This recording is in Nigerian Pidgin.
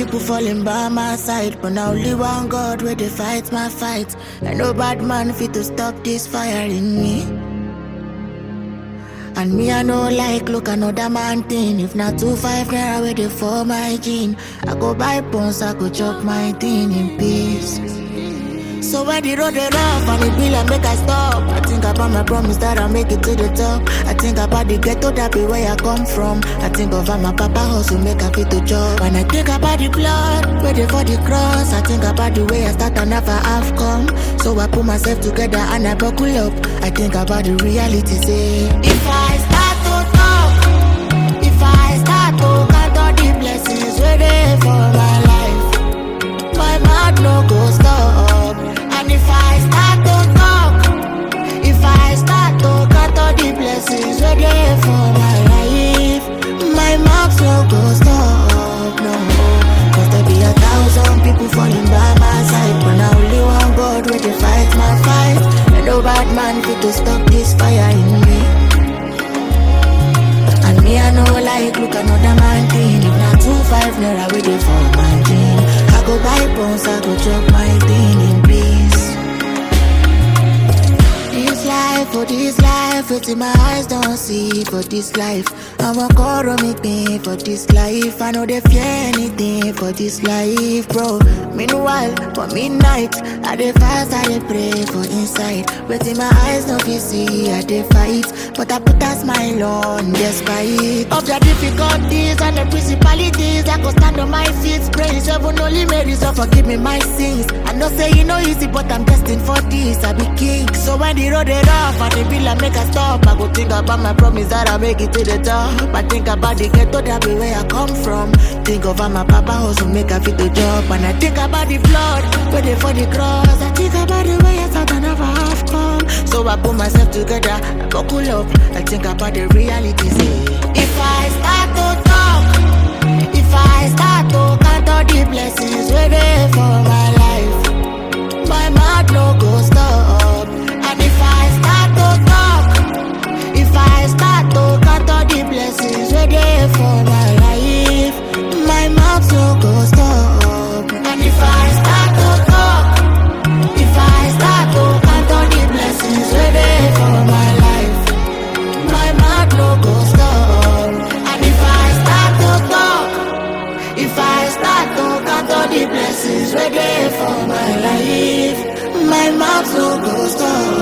people falling by my side, but now only one God where they fight my fight. And no bad man fit to stop this fire in me. And me I know like look another man thing. If not 2-5 naira where they for my gene, I go buy pons, I go chop my thing in peace. So when the road is rough and it be like make I stop, I think about my promise that I'll make it to the top. I think about the ghetto that be where I come from. I think of how my papa hustle make a fit to job. When I think about the blood, waiting for the cross, I think about the way I start and never have come. So I put myself together and I buckle up. I think about the reality, say if I start to talk, if I start to count all the blessings waiting for my life, my mouth no go stop. And if I start to talk, if I start to count all the blessings waiting for my life, my mouth no go stop, no. Cause there be 1,000 people falling by my side, but now only one God where they fight my fight. And no bad man fit to stop this fire in me. And me I know like look another man thing. If not 2-5 naira where they for my dream, I go buy pons, I go chop my thing in peace. This life, for this life, it's my eyes don't see. For this life, I'm a call on me for this life. I know they fear anything for this life, bro. Meanwhile, for midnight, I dey fast, I dey pray for inside. But in my eyes, no fit see, I dey fight. But I put a smile on despite of the difficulties and the principalities. I go stand on my feet, praise heaven only Mary, so forgive me my sins. I know say you know easy, but I'm destined for this. I be king. So when the road is rough and the bill I make a stop, I go think about my promise that I make it to the top. I think about the ghetto that be where I come from. Think of how my papa hustle make a fit the job. And I think about the blood, waiting for the cross. I think about the way I thought I never have come. So I put myself together, I buckle up. I think about the reality, say if I start to talk, if I start to count all the blessings waiting for my life, my mouth no go stop. And if I start to talk, if I start to count all the blessings waiting for my life, my mouth no go stop. And if I start to talk, if I start to count all the blessings waiting for my life, my mouth no go stop. And if I start to talk, if I start to count all the blessings waiting for my life, my mouth no go stop.